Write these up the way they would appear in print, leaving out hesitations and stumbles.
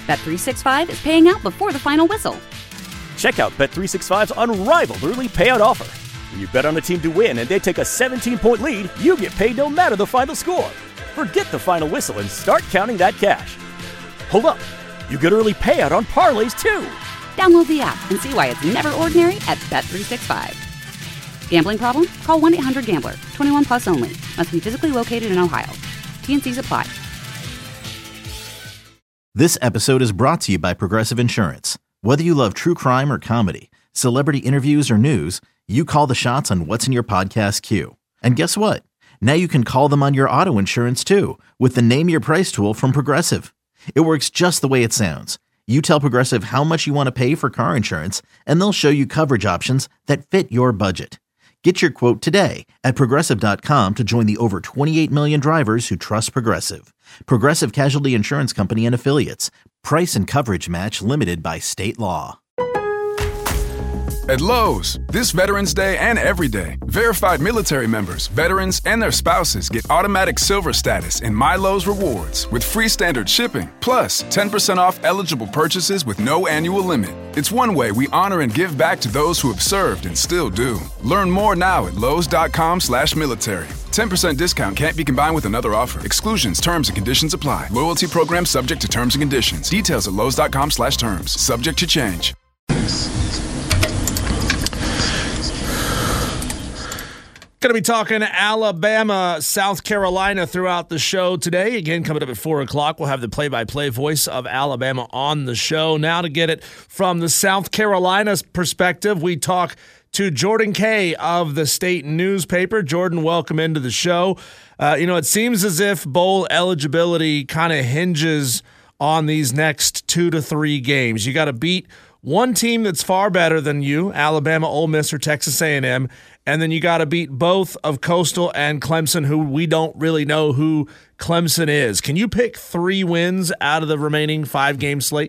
Bet365 is paying out before the final whistle. Check out Bet365's unrivaled early payout offer. When you bet on a team to win and they take a 17-point lead, you get paid no matter the final score. Forget the final whistle and start counting that cash. Hold up. You get early payout on parlays, too. Download the app and see why it's never ordinary at Bet365. Gambling problem? Call 1-800-GAMBLER. 21 plus only. Must be physically located in Ohio. T&Cs apply. This episode is brought to you by Progressive Insurance. Whether you love true crime or comedy, celebrity interviews or news, you call the shots on what's in your podcast queue. And guess what? Now you can call them on your auto insurance too with the Name Your Price tool from Progressive. It works just the way it sounds. You tell Progressive how much you want to pay for car insurance, and they'll show you coverage options that fit your budget. Get your quote today at Progressive.com to join the over 28 million drivers who trust Progressive. Progressive Casualty Insurance Company and Affiliates. Price and coverage match limited by state law. At Lowe's, this Veterans Day and every day, verified military members, veterans, and their spouses get automatic silver status in My Lowe's Rewards with free standard shipping, plus 10% off eligible purchases with no annual limit. It's one way we honor and give back to those who have served and still do. Learn more now at lowes.com/military. 10% discount can't be combined with another offer. Exclusions, terms, and conditions apply. Loyalty program subject to terms and conditions. Details at lowes.com/terms. Subject to change. Going to be talking Alabama, South Carolina throughout the show today. Again, coming up at 4 o'clock, we'll have the play-by-play voice of Alabama on the show. Now to get it from the South Carolina perspective, we talk to Jordan Kay of the State newspaper. Jordan, welcome into the show. It seems as if bowl eligibility kind of hinges on these next 2 to 3 games. You got to beat one team that's far better than you, Alabama, Ole Miss, or Texas A&M, and then you got to beat both of Coastal and Clemson, who we don't really know who Clemson is. Can you pick 3 wins out of the remaining 5-game slate?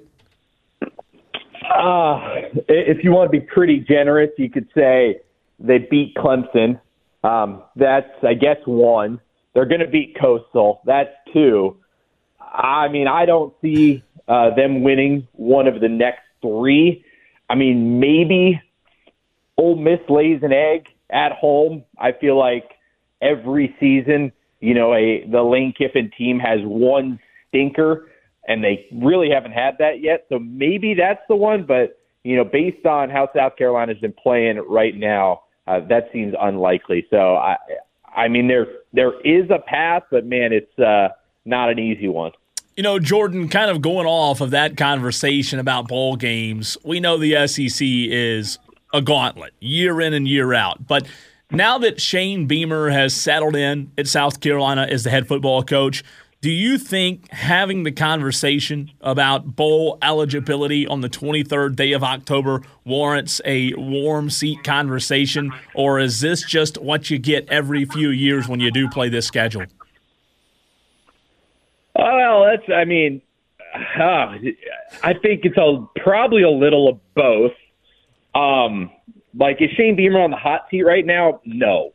If you want to be pretty generous, you could say they beat Clemson. That's, I guess, 1. They're going to beat Coastal. That's 2. I mean, I don't see them winning one of the next 3. I mean, maybe Ole Miss lays an egg at home. I feel like every season, the Lane Kiffin team has one stinker, and they really haven't had that yet. So maybe that's the one. But, based on how South Carolina's been playing right now, that seems unlikely. So, I mean, there is a path, but, man, it's not an easy one. Jordan, kind of going off of that conversation about bowl games, we know the SEC is a gauntlet year in and year out. But now that Shane Beamer has settled in at South Carolina as the head football coach, do you think having the conversation about bowl eligibility on the 23rd day of October warrants a warm seat conversation, or is this just what you get every few years when you do play this schedule? Well, I think it's probably a little of both. Is Shane Beamer on the hot seat right now? No.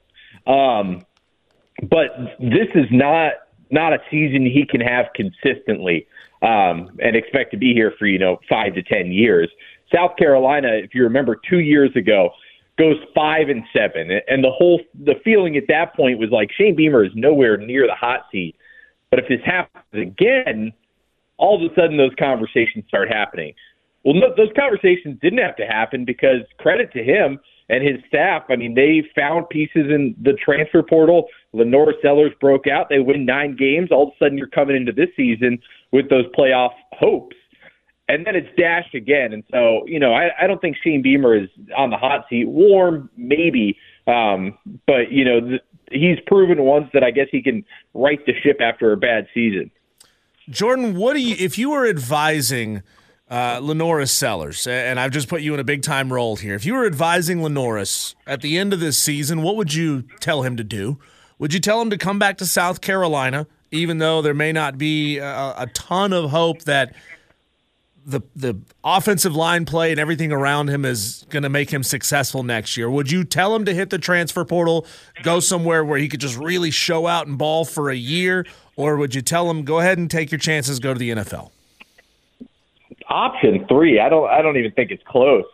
But this is not a season he can have consistently and expect to be here for, 5 to 10 years. South Carolina, if you remember 2 years ago, goes 5-7. And the feeling at that point was like Shane Beamer is nowhere near the hot seat. But if this happens again, all of a sudden those conversations start happening. Well, no, those conversations didn't have to happen because credit to him and his staff. I mean, they found pieces in the transfer portal. Lenore Sellers broke out. They win 9 games. All of a sudden you're coming into this season with those playoff hopes. And then it's dashed again. And so, I don't think Shane Beamer is on the hot seat. Warm, maybe. But, he's proven once that I guess he can right the ship after a bad season. Jordan, if you were advising Lenora Sellers, and I've just put you in a big-time role here, if you were advising Lenoris at the end of this season, what would you tell him to do? Would you tell him to come back to South Carolina, even though there may not be a ton of hope that the offensive line play and everything around him is going to make him successful next year? Would you tell him to hit the transfer portal, go somewhere where he could just really show out and ball for a year, or would you tell him, go ahead and take your chances, go to the NFL? option 3. I don't even think it's close.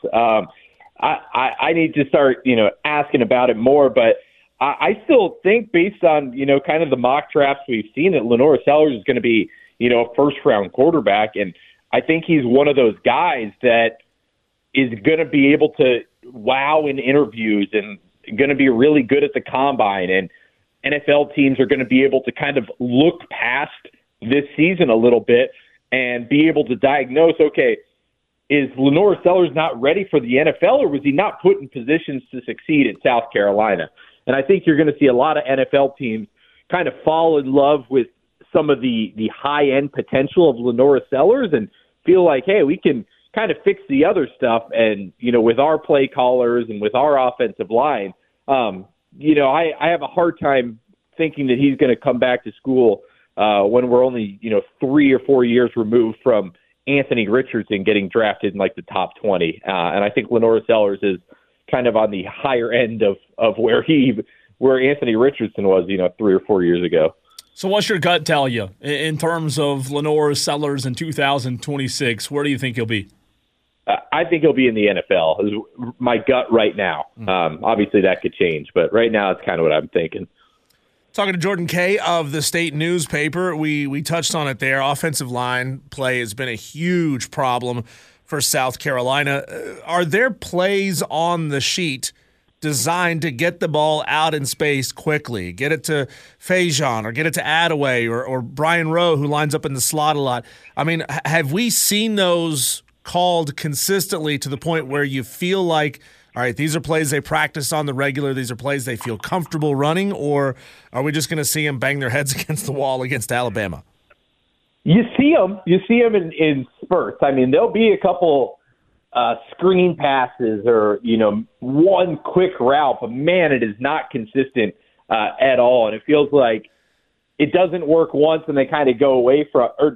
I need to start, asking about it more, but I still think based on, kind of the mock drafts we've seen that Lenore Sellers is going to be, a first-round quarterback. And I think he's one of those guys that is going to be able to wow in interviews and going to be really good at the combine. And NFL teams are going to be able to kind of look past this season a little bit and be able to diagnose, okay, is Lenore Sellers not ready for the NFL, or was he not put in positions to succeed at South Carolina? And I think you're going to see a lot of NFL teams kind of fall in love with some of the high-end potential of Lenore Sellers and feel like, hey, we can kind of fix the other stuff. And, with our play callers and with our offensive line, I have a hard time thinking that he's going to come back to school when we're only, 3 or 4 years removed from Anthony Richardson getting drafted in like the top 20. And I think Lenore Sellers is kind of on the higher end of where Anthony Richardson was, 3 or 4 years ago. So what's your gut tell you in terms of Lenore Sellers in 2026? Where do you think he'll be? I think he'll be in the NFL, is my gut right now. Obviously that could change, but right now it's kind of what I'm thinking. Talking to Jordan Kay of the State newspaper, we touched on it there. Offensive line play has been a huge problem for South Carolina. Are there plays on the sheet designed to get the ball out in space quickly, get it to Fajon or get it to Attaway or Brian Rowe, who lines up in the slot a lot? I mean, have we seen those called consistently to the point where you feel like, all right, these are plays they practice on the regular, these are plays they feel comfortable running, or are we just going to see them bang their heads against the wall against Alabama? You see them in spurts. I mean, there'll be a couple screen passes or, one quick route, but man, it is not consistent at all. And it feels like it doesn't work once and they kind of go away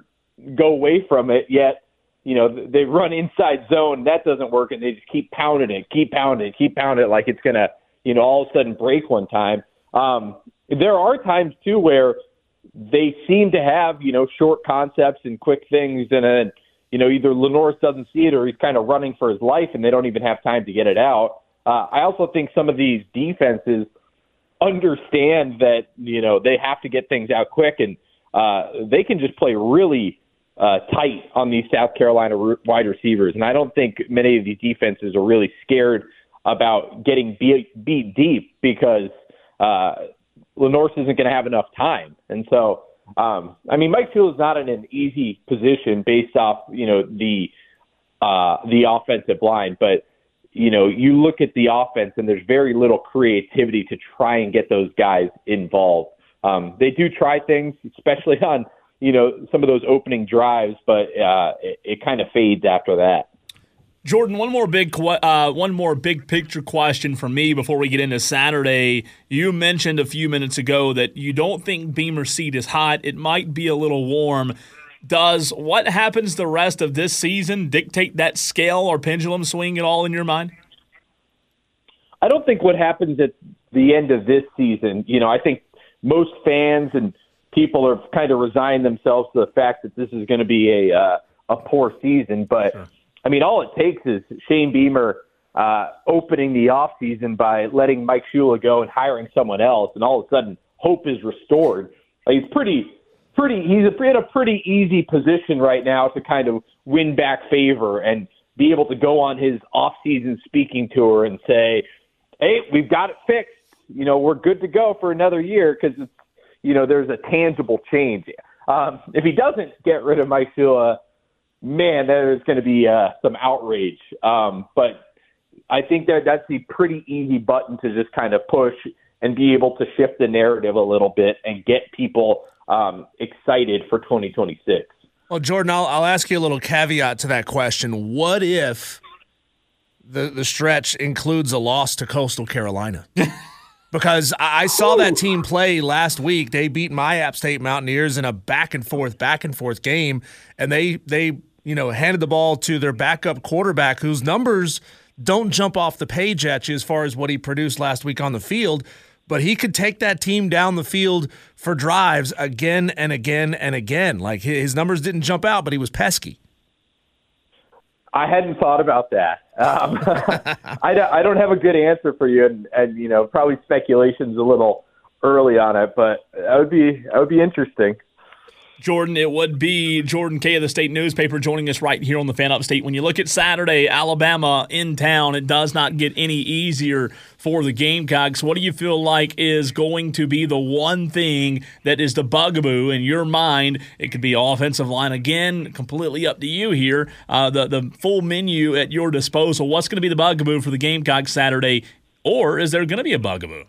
from it, yet, they run inside zone. That doesn't work. And they just keep pounding it like it's going to, all of a sudden break one time. There are times too, where they seem to have, short concepts and quick things. And then, either Lenore doesn't see it or he's kind of running for his life and they don't even have time to get it out. I also think some of these defenses understand that, they have to get things out quick, and they can just play really tight on these South Carolina wide receivers. And I don't think many of these defenses are really scared about getting beat deep because Lenore isn't going to have enough time. And so, Mike Field is not in an easy position based off, the offensive line, but, you look at the offense and there's very little creativity to try and get those guys involved. They do try things, especially on, some of those opening drives, but it kind of fades after that. Jordan, one more big picture question for me before we get into Saturday. You mentioned a few minutes ago that you don't think Beamer's seat is hot. It might be a little warm. Does what happens the rest of this season dictate that scale or pendulum swing at all in your mind? I don't think what happens at the end of this season, I think most fans and people are kind of resigned themselves to the fact that this is going to be a poor season. But, sure. All it takes is Shane Beamer opening the offseason by letting Mike Shula go and hiring someone else, and all of a sudden hope is restored. He's in a pretty easy position right now to kind of win back favor and be able to go on his off-season speaking tour and say, hey, we've got it fixed. We're good to go for another year because it's, there's a tangible change. If he doesn't get rid of Mike Shula, man, there's going to be some outrage. But I think that's a pretty easy button to just kind of push and be able to shift the narrative a little bit and get people excited for 2026. Well, Jordan, I'll ask you a little caveat to that question. What if the stretch includes a loss to Coastal Carolina? Because I saw that team play last week. They beat my App State Mountaineers in a back and forth game, and they handed the ball to their backup quarterback, whose numbers don't jump off the page at you as far as what he produced last week on the field. But he could take that team down the field for drives again and again and again. Like, his numbers didn't jump out, but he was pesky. I hadn't thought about that. I don't have a good answer for you, and probably speculation's a little early on it, but that would be interesting. Jordan, it would be Jordan Kay of the State Newspaper joining us right here on the Fan Upstate. When you look at Saturday, Alabama in town, it does not get any easier for the Gamecocks. What do you feel like is going to be the one thing that is the bugaboo in your mind? It could be offensive line again, completely up to you here. The full menu at your disposal. What's going to be the bugaboo for the Gamecocks Saturday, or is there going to be a bugaboo?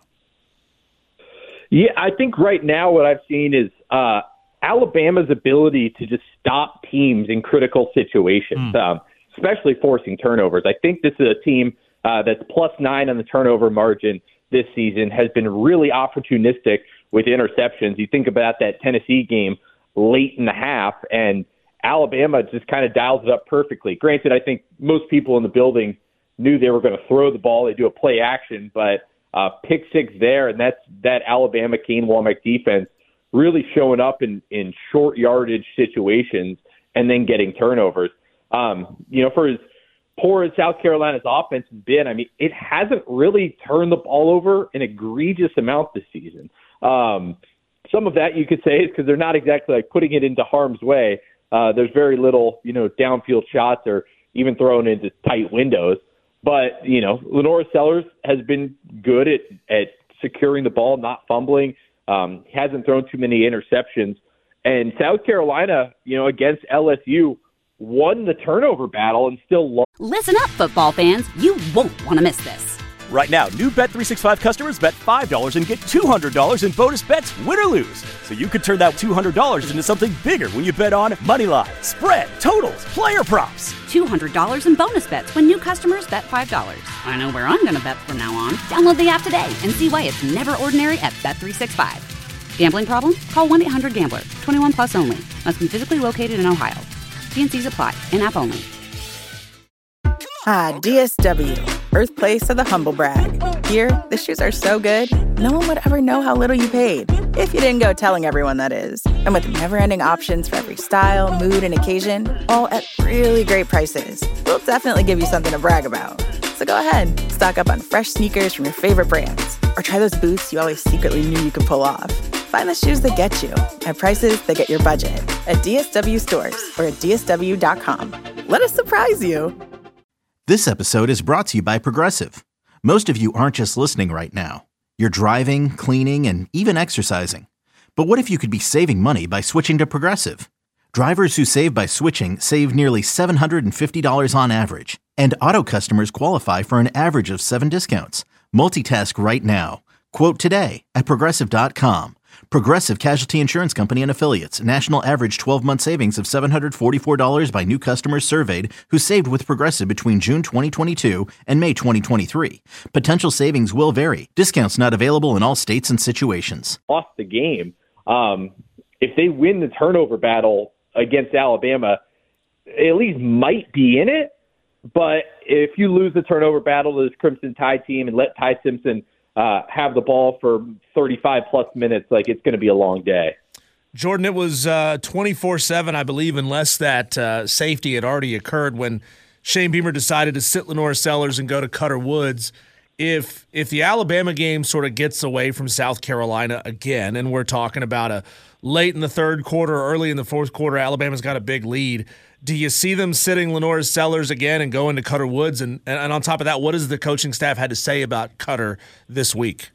Yeah, I think right now what I've seen is Alabama's ability to just stop teams in critical situations, especially forcing turnovers. I think this is a team that's +9 on the turnover margin this season, has been really opportunistic with interceptions. You think about that Tennessee game late in the half, and Alabama just kind of dials it up perfectly. Granted, I think most people in the building knew they were going to throw the ball. They do a play action, but pick six there, and that's that Alabama Kane Womack defense really showing up in short yardage situations and then getting turnovers. For as poor as South Carolina's offense has been, I mean, it hasn't really turned the ball over an egregious amount this season. Some of that you could say is because they're not exactly like putting it into harm's way. There's very little, downfield shots or even thrown into tight windows. But, Lenore Sellers has been good at securing the ball, not fumbling. Hasn't thrown too many interceptions. And South Carolina, against LSU, won the turnover battle and still lost. Listen up, football fans. You won't want to miss this. Right now, new Bet365 customers bet $5 and get $200 in bonus bets, win or lose. So you could turn that $200 into something bigger when you bet on money line, spread, totals, player props. $200 in bonus bets when new customers bet $5. I know where I'm going to bet from now on. Download the app today and see why it's never ordinary at Bet365. Gambling problem? Call 1-800-GAMBLER. 21 plus only. Must be physically located in Ohio. TNCs apply. In-app only. Ah, DSW, birthplace of the humble brag. Here, the shoes are so good, no one would ever know how little you paid. If you didn't go telling everyone, that is. And with never-ending options for every style, mood, and occasion, all at really great prices, we'll definitely give you something to brag about. So go ahead, stock up on fresh sneakers from your favorite brands, or try those boots you always secretly knew you could pull off. Find the shoes that get you at prices that get your budget at DSW stores or at DSW.com. Let us surprise you. This episode is brought to you by Progressive. Most of you aren't just listening right now. You're driving, cleaning, and even exercising. But what if you could be saving money by switching to Progressive? Drivers who save by switching save nearly $750 on average. And auto customers qualify for an average of 7 discounts. Multitask right now. Quote today at Progressive.com. Progressive Casualty Insurance Company and Affiliates. National average 12-month savings of $744 by new customers surveyed who saved with Progressive between June 2022 and May 2023. Potential savings will vary. Discounts not available in all states and situations. Lost the game. If they win the turnover battle against Alabama, at least might be in it. But if you lose the turnover battle to this Crimson Tide team and let Ty Simpson have the ball for 35-plus minutes, it's going to be a long day. Jordan, it was 24-7, I believe, unless that safety had already occurred when Shane Beamer decided to sit Lenore Sellers and go to Cutter Woods. If the Alabama game sort of gets away from South Carolina again, and we're talking about a late in the third quarter, early in the fourth quarter, Alabama's got a big lead, do you see them sitting Lenore Sellers again and going to Cutter Woods? And on top of that, what has the coaching staff had to say about Cutter this week?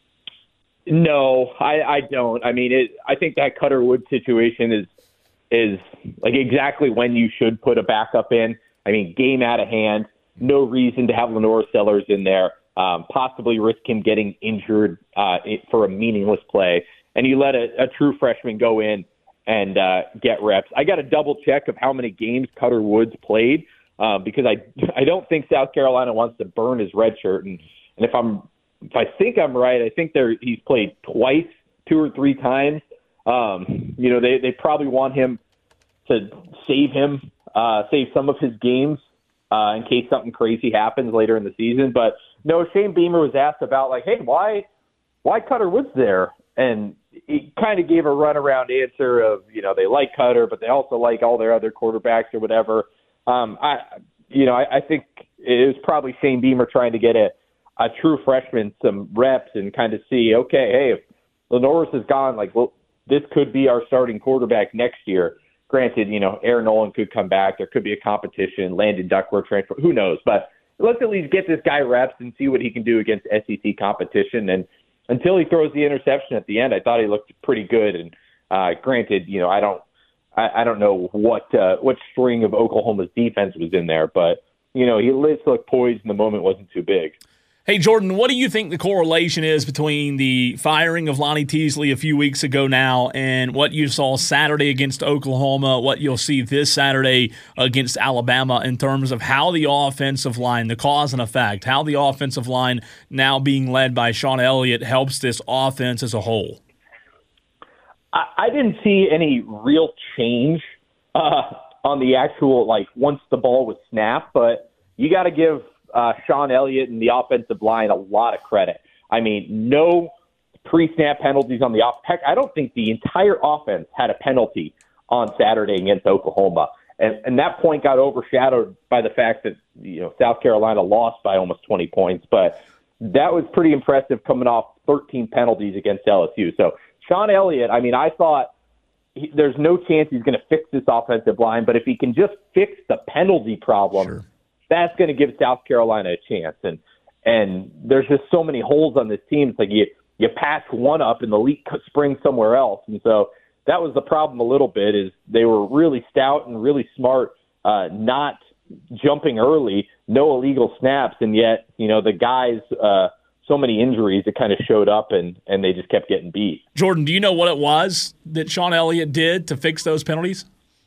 No, I don't. I mean, I think that Cutter Woods situation is like exactly when you should put a backup in. I mean, game out of hand, no reason to have Lenore Sellers in there, possibly risk him getting injured for a meaningless play. And you let a true freshman go in and get reps. I got to double check of how many games Cutter Woods played because I don't think South Carolina wants to burn his red shirt. And if I think I'm right, I think he's played twice, 2 or 3 times. They probably want him to save some of his games in case something crazy happens later in the season. But no, Shane Beamer was asked about hey, why Cutter Woods there? And he kind of gave a runaround answer of, they like Cutter, but they also like all their other quarterbacks or whatever. I think it was probably Shane Beamer trying to get a true freshman some reps and kind of see, okay, hey, if Lenoris is gone, this could be our starting quarterback next year. Granted, Aaron Nolan could come back. There could be a competition. Landon Duckworth transfer. Who knows? But let's at least get this guy reps and see what he can do against SEC competition. And until he throws the interception at the end, I thought he looked pretty good. And granted, I don't know what string of Oklahoma's defense was in there, but he looked poised and the moment wasn't too big. Hey, Jordan, what do you think the correlation is between the firing of Lonnie Teasley a few weeks ago now and what you saw Saturday against Oklahoma, what you'll see this Saturday against Alabama in terms of how the offensive line, the cause and effect, how the offensive line now being led by Sean Elliott helps this offense as a whole? I didn't see any real change on the actual, once the ball was snapped, but you got to give Sean Elliott and the offensive line a lot of credit. I mean, no pre-snap penalties on the off. Heck, I don't think the entire offense had a penalty on Saturday against Oklahoma. And that point got overshadowed by the fact that, South Carolina lost by almost 20 points. But that was pretty impressive coming off 13 penalties against LSU. So Sean Elliott, I thought there's no chance he's going to fix this offensive line. But if he can just fix the penalty problem, sure, that's going to give South Carolina a chance. And there's just so many holes on this team. It's like you pass one up and the leak springs somewhere else. And so that was the problem a little bit, is they were really stout and really smart, not jumping early, no illegal snaps. And yet, the guys, so many injuries, it kind of showed up and they just kept getting beat. Jordan, do you know what it was that Sean Elliott did to fix those penalties?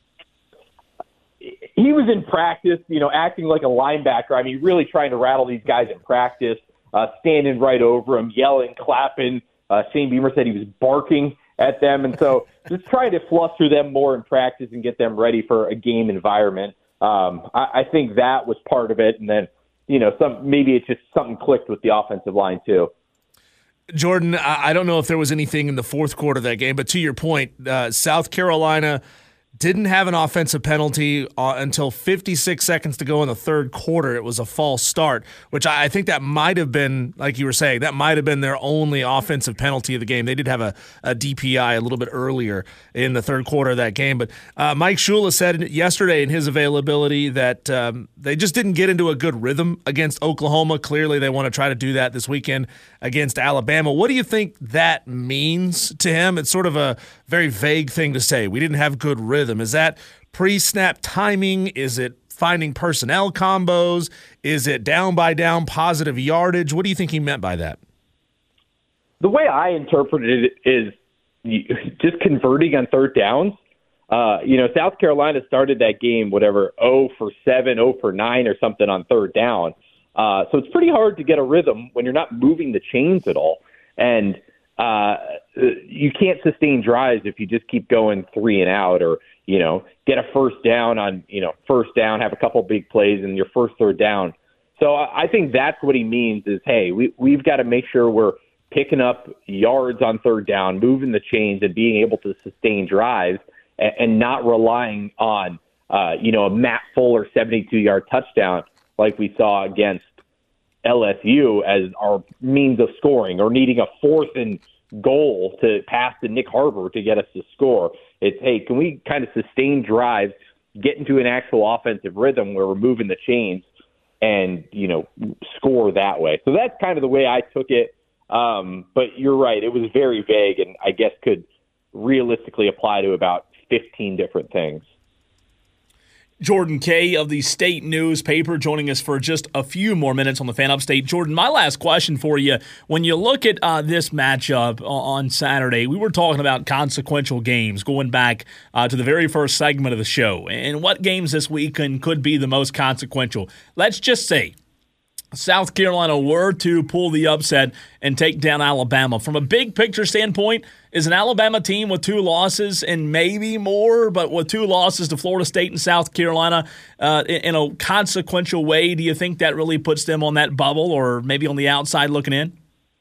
He was in practice, acting like a linebacker. Really trying to rattle these guys in practice, standing right over them, yelling, clapping. Shane Beamer said he was barking at them. And so just trying to fluster them more in practice and get them ready for a game environment. I think that was part of it. And then, maybe it's just something clicked with the offensive line too. Jordan, I don't know if there was anything in the fourth quarter of that game, but to your point, South Carolina didn't have an offensive penalty until 56 seconds to go in the third quarter. It was a false start, which I think that might have been, like you were saying, that might have been their only offensive penalty of the game. They did have a DPI a little bit earlier in the third quarter of that game. But Mike Shula said yesterday in his availability that they just didn't get into a good rhythm against Oklahoma. Clearly they want to try to do that this weekend against Alabama. What do you think that means to him? It's sort of a very vague thing to say. We didn't have good rhythm. Is that pre-snap timing? Is it finding personnel combos? Is it down-by-down positive yardage? What do you think he meant by that? The way I interpreted it is just converting on third downs. South Carolina started that game, 0 for 7, 0 for 9 or something on third down. So it's pretty hard to get a rhythm when you're not moving the chains at all. And you can't sustain drives if you just keep going 3 and out, or, get a first down on, first down, have a couple big plays in your first third down. So I think that's what he means is, hey, we've got to make sure we're picking up yards on third down, moving the chains and being able to sustain drives and not relying on, a Matt Fuller 72-yard touchdown like we saw against LSU as our means of scoring, or needing a fourth and goal to pass to Nick Harbor to get us to score. It's, hey, can we kind of sustain drives, get into an actual offensive rhythm where we're moving the chains and, score that way. So that's kind of the way I took it. But you're right. It was very vague and I guess could realistically apply to about 15 different things. Jordan Kay of the State Newspaper joining us for just a few more minutes on the Fan Upstate. Jordan, my last question for you. When you look at this matchup on Saturday, we were talking about consequential games going back to the very first segment of the show. And what games this weekend could be the most consequential? Let's just say South Carolina were to pull the upset and take down Alabama. From a big picture standpoint, is an Alabama team with 2 losses and maybe more, but with 2 losses to Florida State and South Carolina in a consequential way, do you think that really puts them on that bubble or maybe on the outside looking in?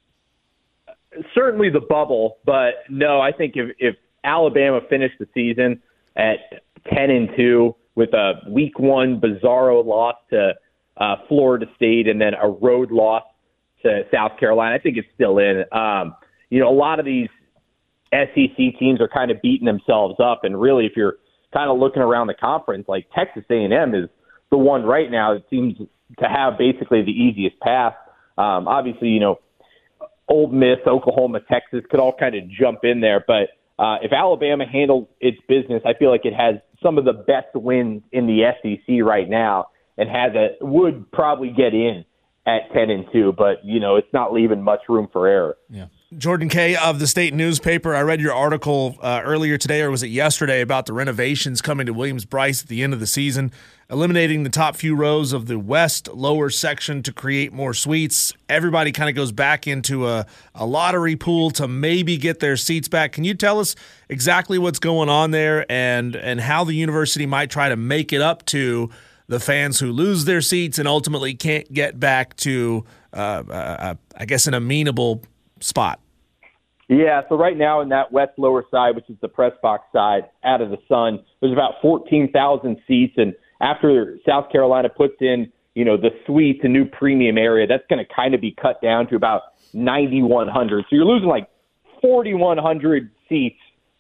Certainly the bubble, but no, I think if Alabama finished the season at 10-2, with a week 1 bizarro loss to Florida State and then a road loss to South Carolina. I think it's still in. A lot of these SEC teams are kind of beating themselves up, and really, if you're kind of looking around the conference, like Texas A&M is the one right now that seems to have basically the easiest path. Obviously, Ole Miss, Oklahoma, Texas could all kind of jump in there, but if Alabama handles its business, I feel like it has some of the best wins in the SEC right now, and would probably get in at 10-2, but it's not leaving much room for error. Yeah. Jordan Kay of the State newspaper. I read your article earlier today, or was it yesterday, about the renovations coming to Williams-Brice at the end of the season, eliminating the top few rows of the west lower section to create more suites. Everybody kind of goes back into a lottery pool to maybe get their seats back. Can you tell us exactly what's going on there and how the university might try to make it up to the fans who lose their seats and ultimately can't get back to, I guess, an amenable spot? Yeah, so right now in that west lower side, which is the press box side, out of the sun, there's about 14,000 seats, and after South Carolina puts in, the suites, a new premium area, that's going to kind of be cut down to about 9,100. So you're losing like 4,100 seats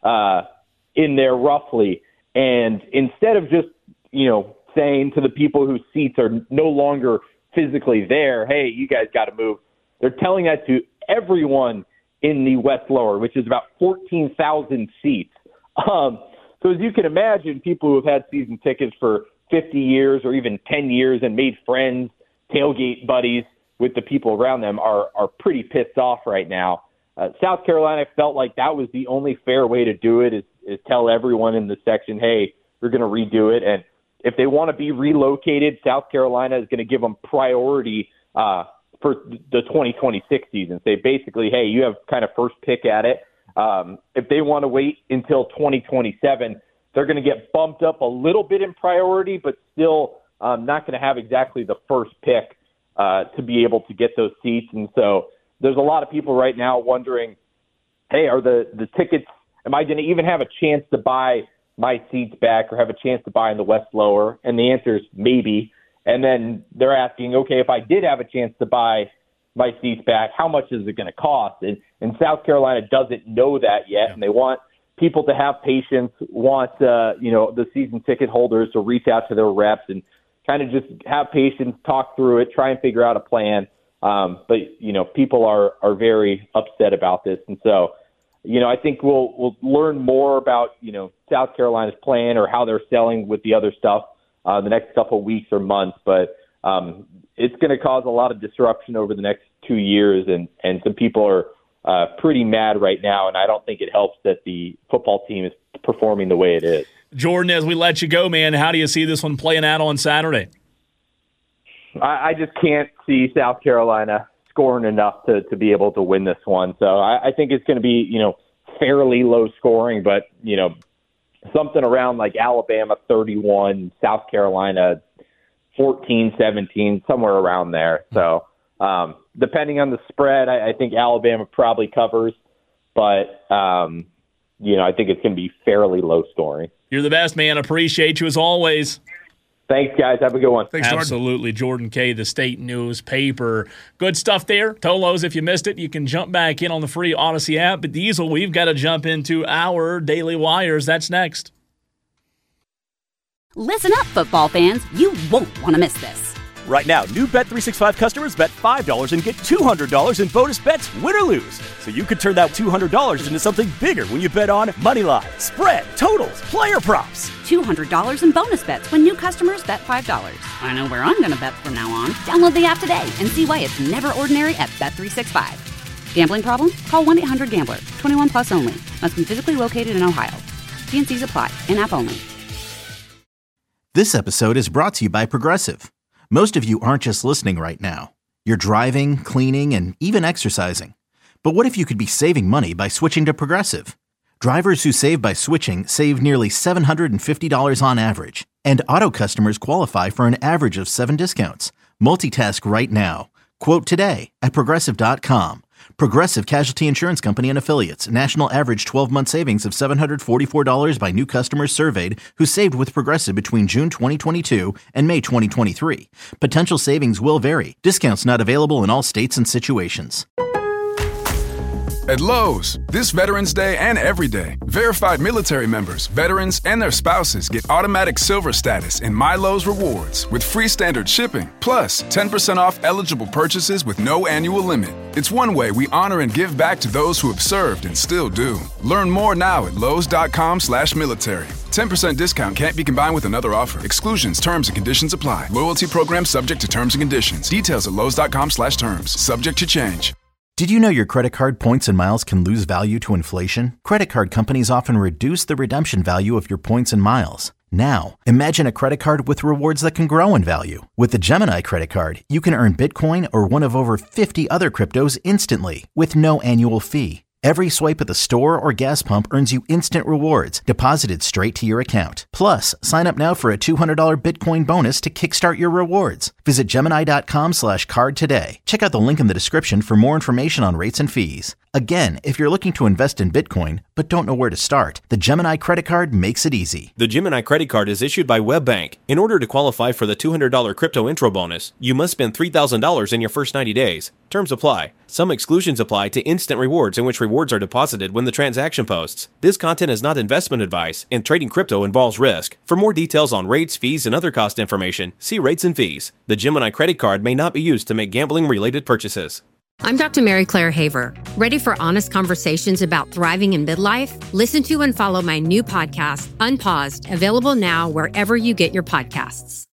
in there roughly, and instead of just, saying to the people whose seats are no longer physically there, hey, you guys got to move, they're telling that to everyone in the West Lower, which is about 14,000 seats. So as you can imagine, people who have had season tickets for 50 years or even 10 years and made friends, tailgate buddies with the people around them are pretty pissed off right now. South Carolina felt like that was the only fair way to do it, is tell everyone in the section, hey, we're going to redo it. And if they want to be relocated, South Carolina is going to give them priority for the 2026 season. Say basically, hey, you have kind of first pick at it. If they want to wait until 2027, they're going to get bumped up a little bit in priority, but still not going to have exactly the first pick to be able to get those seats. And so there's a lot of people right now wondering, hey, are the tickets, am I going to even have a chance to buy my seats back or have a chance to buy in the West Lower? And the answer is maybe. And then they're asking, okay, if I did have a chance to buy my seats back, how much is it going to cost? And South Carolina doesn't know that yet, and they want people to have patience, want the season ticket holders to reach out to their reps and kind of just have patience, talk through it, try and figure out a plan. But people are very upset about this, and so I think we'll learn more about South Carolina's plan or how they're selling with the other stuff the next couple of weeks or months, but it's going to cause a lot of disruption over the next 2 years, and some people are pretty mad right now, and I don't think it helps that the football team is performing the way it is. Jordan, as we let you go, man, how do you see this one playing out on Saturday? I just can't see South Carolina scoring enough to be able to win this one, so I think it's going to be fairly low scoring, but something around like Alabama 31, South Carolina 14-17, somewhere around there. So depending on the spread, I think Alabama probably covers, but I think it's going to be fairly low scoring. You're the best, man. Appreciate you as always. Thanks, guys. Have a good one. Thanks, Jordan. Absolutely. Jordan Kay, the State newspaper. Good stuff there. Tolos, if you missed it, you can jump back in on the free Odyssey app. But Diesel, we've got to jump into our Daily Wires. That's next. Listen up, football fans. You won't want to miss this. Right now, new Bet365 customers bet $5 and get $200 in bonus bets, win or lose. So you could turn that $200 into something bigger when you bet on money line, spread, totals, player props. $200 in bonus bets when new customers bet $5. I know where I'm going to bet from now on. Download the app today and see why it's never ordinary at Bet365. Gambling problem? Call 1-800-GAMBLER. 21 plus only. Must be physically located in Ohio. T&Cs apply. In-app only. This episode is brought to you by Progressive. Most of you aren't just listening right now. You're driving, cleaning, and even exercising. But what if you could be saving money by switching to Progressive? Drivers who save by switching save nearly $750 on average. And auto customers qualify for an average of 7 discounts. Multitask right now. Quote today at Progressive.com. Progressive Casualty Insurance Company and Affiliates. National average 12-month savings of $744 by new customers surveyed who saved with Progressive between June 2022 and May 2023. Potential savings will vary. Discounts not available in all states and situations. At Lowe's, this Veterans Day and every day, verified military members, veterans, and their spouses get automatic silver status in My Lowe's Rewards with free standard shipping, plus 10% off eligible purchases with no annual limit. It's one way we honor and give back to those who have served and still do. Learn more now at lowes.com/military. 10% discount can't be combined with another offer. Exclusions, terms, and conditions apply. Loyalty program subject to terms and conditions. Details at lowes.com/terms. Subject to change. Did you know your credit card points and miles can lose value to inflation? Credit card companies often reduce the redemption value of your points and miles. Now, imagine a credit card with rewards that can grow in value. With the Gemini credit card, you can earn Bitcoin or one of over 50 other cryptos instantly with no annual fee. Every swipe at the store or gas pump earns you instant rewards deposited straight to your account. Plus, sign up now for a $200 Bitcoin bonus to kickstart your rewards. Visit Gemini.com/card today. Check out the link in the description for more information on rates and fees. Again, if you're looking to invest in Bitcoin but don't know where to start, the Gemini credit card makes it easy. The Gemini credit card is issued by WebBank. In order to qualify for the $200 crypto intro bonus, you must spend $3,000 in your first 90 days. Terms apply. Some exclusions apply to instant rewards, in which rewards are deposited when the transaction posts. This content is not investment advice, and trading crypto involves risk. For more details on rates, fees, and other cost information, see rates and fees. The Gemini credit card may not be used to make gambling-related purchases. I'm Dr. Mary Claire Haver. Ready for honest conversations about thriving in midlife? Listen to and follow my new podcast, Unpaused, available now wherever you get your podcasts.